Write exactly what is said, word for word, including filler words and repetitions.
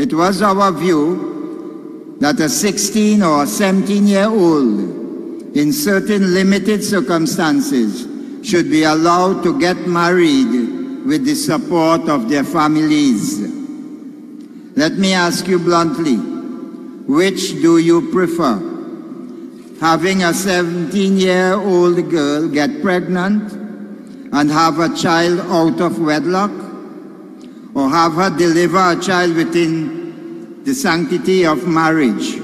It was our view that a sixteen or seventeen-year-old in certain limited circumstances should be allowed to get married with the support of their families. Let me ask you bluntly, which do you prefer? Having a seventeen-year-old girl get pregnant and have a child out of wedlock, or have her deliver a child within the sanctity of marriage?